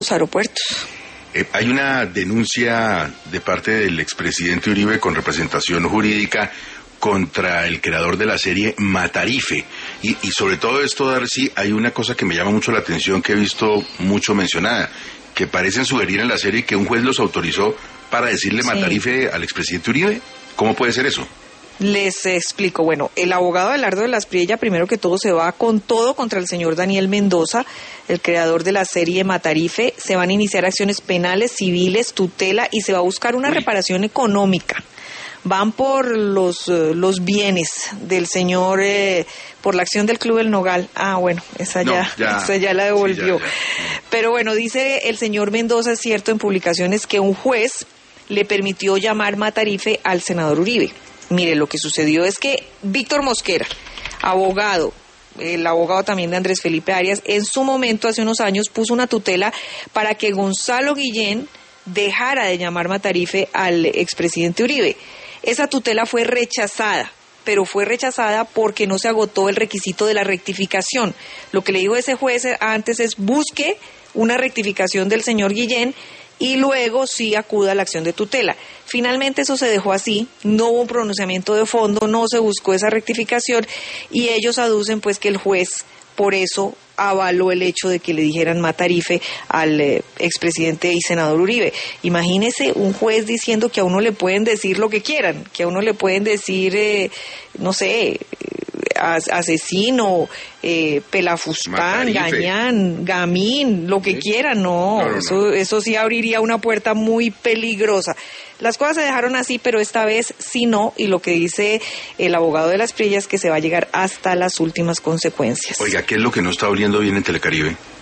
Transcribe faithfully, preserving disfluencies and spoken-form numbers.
los aeropuertos. Eh, hay una denuncia de parte del expresidente Uribe con representación jurídica contra el creador de la serie Matarife. Y, y sobre todo esto, Darcy, hay una cosa que me llama mucho la atención, que he visto mucho mencionada, que parecen sugerir en la serie que un juez los autorizó para decirle Sí. Matarife al expresidente Uribe. ¿Cómo puede ser eso? Les explico. Bueno, el abogado Abelardo de las Priella, primero que todo, se va con todo contra el señor Daniel Mendoza, el creador de la serie Matarife. Se van a iniciar acciones penales, civiles, tutela, y se va a buscar una Uy. reparación económica. Van por los uh, los bienes del señor, eh, por la acción del Club El Nogal. Ah, bueno, esa No, ya, ya. esa ya la devolvió. Sí, ya, ya. Pero bueno, dice el señor Mendoza, es cierto, en publicaciones, que un juez le permitió llamar Matarife al senador Uribe. Mire, lo que sucedió es que Víctor Mosquera, abogado, el abogado también de Andrés Felipe Arias, en su momento, hace unos años, puso una tutela para que Gonzalo Guillén dejara de llamar Matarife al expresidente Uribe. Esa tutela fue rechazada, pero fue rechazada porque no se agotó el requisito de la rectificación. Lo que le dijo ese juez antes es: busque una rectificación del señor Guillén y luego sí acuda a la acción de tutela. Finalmente eso se dejó así, no hubo un pronunciamiento de fondo, no se buscó esa rectificación, y ellos aducen pues que el juez por eso avaló el hecho de que le dijeran Matarife al eh, expresidente y senador Uribe. Imagínese un juez diciendo que a uno le pueden decir lo que quieran, que a uno le pueden decir, eh, no sé, eh, as- asesino, eh, pelafustán, Matarife. gañán, gamín, lo que Sí. quieran. No, No, no, no. eso, eso sí abriría una puerta muy peligrosa. Las cosas se dejaron así, pero esta vez sí no, y lo que dice el abogado de las Priellas es que se va a llegar hasta las últimas consecuencias. Oiga, ¿qué es lo que no está oliendo bien en Telecaribe?